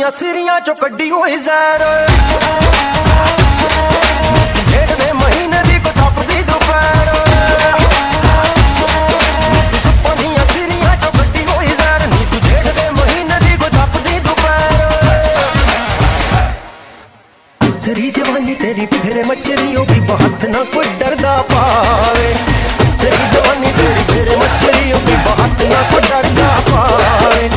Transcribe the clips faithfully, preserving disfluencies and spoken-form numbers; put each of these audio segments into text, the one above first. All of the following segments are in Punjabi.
ਦੀਆਂ ਸਿਰੀਆਂ ਚੋਂ ਕੱਢੀ ਹੋਈ ਜ਼ਹਿਰ ਜੇਠ ਦੇ ਮਹੀਨੇ ਦੀ ਕੋ ਤਪਦੀ ਦੁਪਹਿਰ ਤੂੰ ਸੁੱਪਾਂ ਦੀਆਂ ਸਿਰੀਆਂ ਚੋਂ ਕੱਢੀ ਹੋਈ ਜ਼ਹਿਰ ਨੀ ਤੂੰ ਜੇਠ ਦੇ ਮਹੀਨੇ ਦੀ ਕੋ ਤਪਦੀ ਦੁਪਹਿਰ ਤੇਰੀ ਜਵਾਨੀ ਤੇਰੀ ਫੇਰੇ ਮੱਛਰੀ ਉਹ ਵੀ ਬਹੁਤ ਨਾ ਕੋਈ ਡਰਦਾ ਪਾਵੇ ਤੇਰੀ ਜਵਾਨੀ ਤੇਰੀ ਫੇਰੇ ਮੱਛਰੀ ਉਹ ਵੀ ਬਹੁਤ ਨਾ ਕੋਈ ਡਰਦਾ ਪਾਵੇ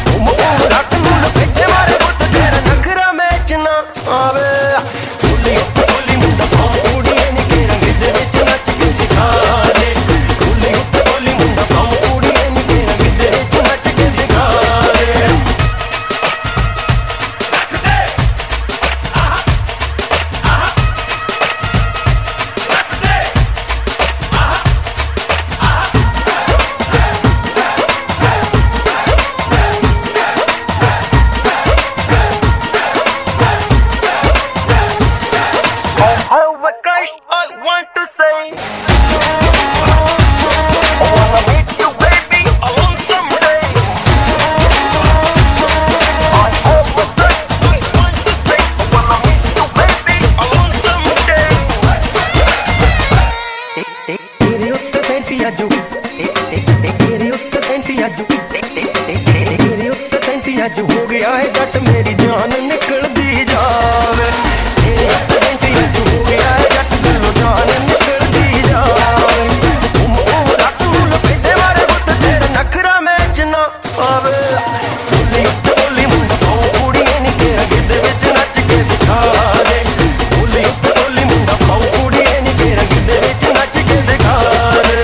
ਅੱਜ ਹੋ ਗਿਆ ਹੈ ਜੱਟ ਮੇਰੀ ਜਾਨ ਨਿਕਲਦੀ ਜਾਵੇ ਤੇਰੇ ਉੱਤੇ ਅੱਜ ਹੋ ਗਿਆ ਹੈ ਜੱਟ ਦਿਲੋਂ ਜਾਨ ਨਿਕਲਦੀ ਜਾਵੇ ਉਮ ਉਮ ਰੱਖ ਨੂੰ ਲਪੇਟੇ ਮਾਰੇ ਬੁੱਤ ਤੇਰਾ ਨਖਰਾ ਮੈਚ ਨਾ ਆਵੇ ਬੋਲੀ ਉੱਤੇ ਬੋਲੀ ਮੁੰਡਾ ਪਾਉ ਕੁੜੀਏ ਨੀ ਤੇਰਾ ਗਿੱਧ ਵਿੱਚ ਨੱਚ ਕੇ ਦਿਖਾ ਦੇ ਬੋਲੀ ਉੱਤੇ ਬੋਲੀ ਮੁੰਡਾ ਪਾਉ ਕੁੜੀਏ ਨੀ ਤੇਰਾ ਗਿੱਧ ਵਿੱਚ ਨੱਚ ਕੇ ਦਿਖਾ ਦੇ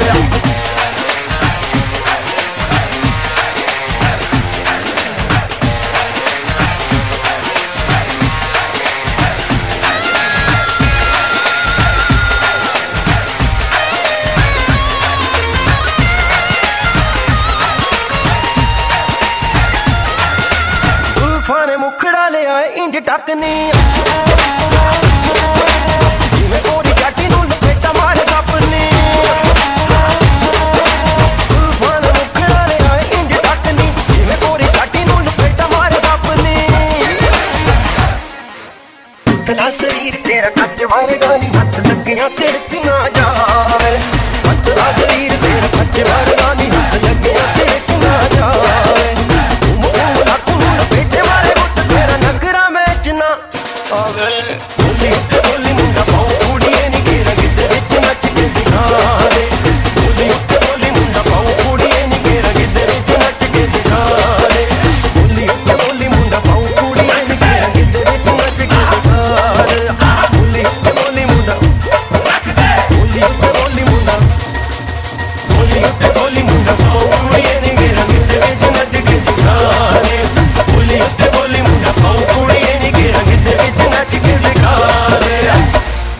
ਨੇ ਮੁਖੜਾ ਲਿਆ ਇੰਜ ਟੱਕਨੀ ਜਿਵੇਂ ਕੋਰੀ ਕਾਟੀ ਨੂੰ ਲਪੇਟਾ ਮਾਰੇ ਸਪਨੀ ਸੁਲਫਾਨ ਮੁਖੜਾ ਲਿਆ ਇੰਜ ਟੱਕਨੀ ਜਿਵੇਂ ਕੋਰੀ ਕਾਟੀ ਨੂੰ ਲਪੇਟਾ ਮਾਰੇ ਸਪਨੀ ਤਲਾ ਸਰੀਰ ਤੇਰਾ ਕੱਚ ਵਰਗਾ ਨੀ ਹੱਥ ਲੱਗੀਆਂ ਤਿੜਕੀਆਂ